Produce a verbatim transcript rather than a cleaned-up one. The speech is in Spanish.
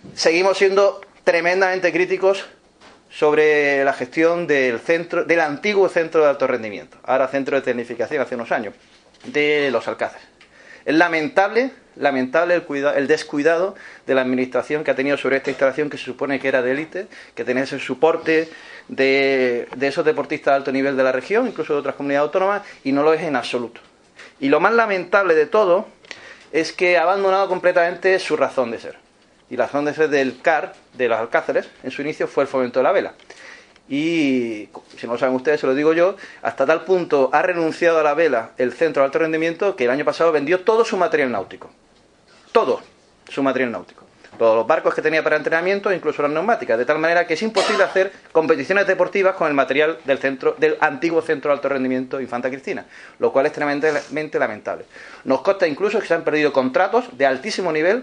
seguimos siendo tremendamente críticos sobre la gestión del centro, del antiguo centro de alto rendimiento, ahora centro de tecnificación hace unos años, de los Alcázares. Es lamentable, lamentable el, cuida, el descuidado de la administración que ha tenido sobre esta instalación que se supone que era de élite, que tenía ese soporte de, de esos deportistas de alto nivel de la región, incluso de otras comunidades autónomas, y no lo es en absoluto. Y lo más lamentable de todo es que ha abandonado completamente su razón de ser. Y la razón de ser del C A R, de los Alcázares, en su inicio fue el fomento de la vela. Y, si no lo saben ustedes, se lo digo yo, hasta tal punto ha renunciado a la vela el centro de alto rendimiento que el año pasado vendió todo su material náutico. Todo su material náutico. Todos los barcos que tenía para entrenamiento, incluso las neumáticas, de tal manera que es imposible hacer competiciones deportivas con el material del centro del antiguo centro de alto rendimiento Infanta Cristina, lo cual es tremendamente lamentable. Nos consta incluso que se han perdido contratos de altísimo nivel